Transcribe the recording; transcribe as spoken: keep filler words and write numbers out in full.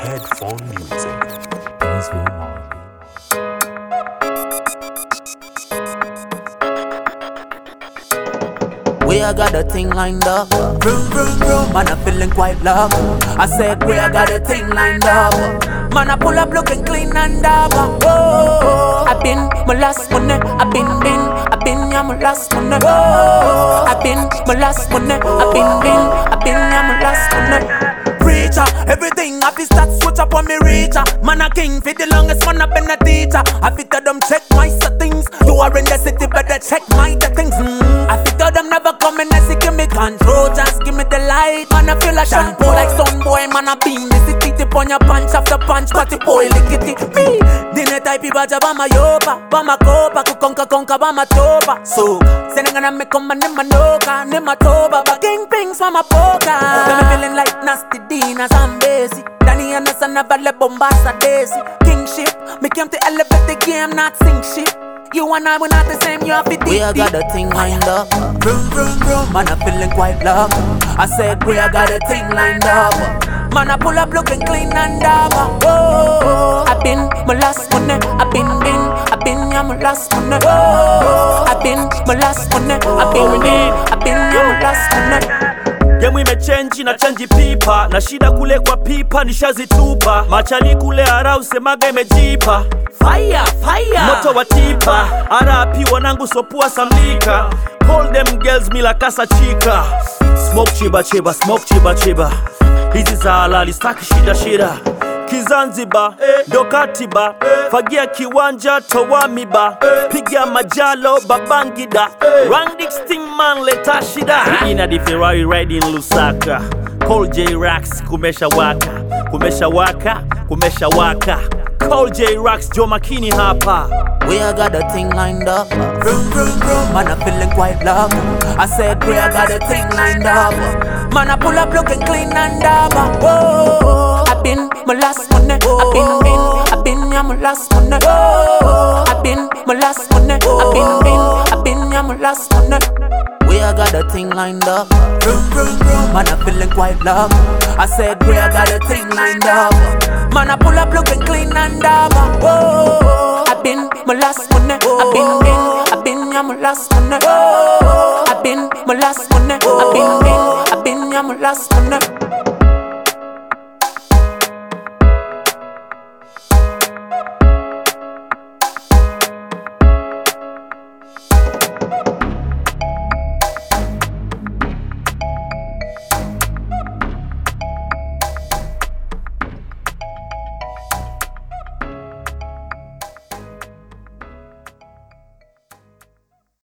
Headphone music. Eastville Marley. We I got a thing lined up. Vroom, vroom, vroom. Man, I'm feeling quite luck. I said, we I got a thing lined up. Man, I pull up looking clean and up. Oh, I been my last money. I been, been, I been, yeah, my last money. Oh, I been my last money. I been, been, I been, yeah, my last money. Preacher, everything I fi start switch up on me reacher. Man a king for the longest, man I been a teacher. I fi tell them check my settings. You are in the city, better check my settings. Mm. I fi tell them never come in and give me control, just give me the light. Man I feel like shampoo like sun boy. Man I beam the city, tip on your punch after punch, but the boy lick it. Me, dinner type baja bama yopa, bama kopa, kukonka konka bama topa. So, sending gonna make come and nema noka, nema toba, but king pings mama poka. I'm feeling like nasty Dina Zambezi. Danny and the son of a bombassa daisy. Kingship, me came to elevate the game, not sing shit. You and I, we're not the same, you have to deep. We I got a thing lined up. Vroom, vroom, vroom. Man, I'm feeling quite luck. I said, we I got a thing lined up. Man, I pull up looking clean and up. Oh, I been my last money. I been, been, I been, yeah, my last money. Oh, I been my last money. I been, been, I been, yeah, my last money. Game imechange na change pipa, na shida kule kwa pipa nishazitupa. Machali kule ara usemaga imejipa. Fire, fire, moto wa tipa. R I P wanangu sopua samlika. Call them girls mila kasa chika. Smoke chiba chiba, smoke chiba chiba. Hizi za halali staki shida shida. Kizanzibar, eh, dokatiba, eh, fagia kiwanja towa miba, eh, pigia majalo babangida, eh, Randy Stingman leta shida. Ina di Ferrari riding Lusaka. Call J-Rax kumesha waka, kumesha waka, kumesha waka. Call J-Rax Joe Makini hapa. We I got a thing lined up. Vroom, vroom, vroom. Man, I'm feeling quite luck. I said, we I got a thing lined up. Man, I pull up looking clean and up. Oh, I been my last money. I been, been, I been, yeah, my last money. Oh, I been my last money. I been, been, I been, yeah, my last money. We I got a thing lined up. Vroom, vroom, vroom. Man, I'm feeling quite luck. I said, we I got a thing lined up. Man, I pull up looking clean and up. Oh, I been my last money. I been, been, I been, yeah, my last money.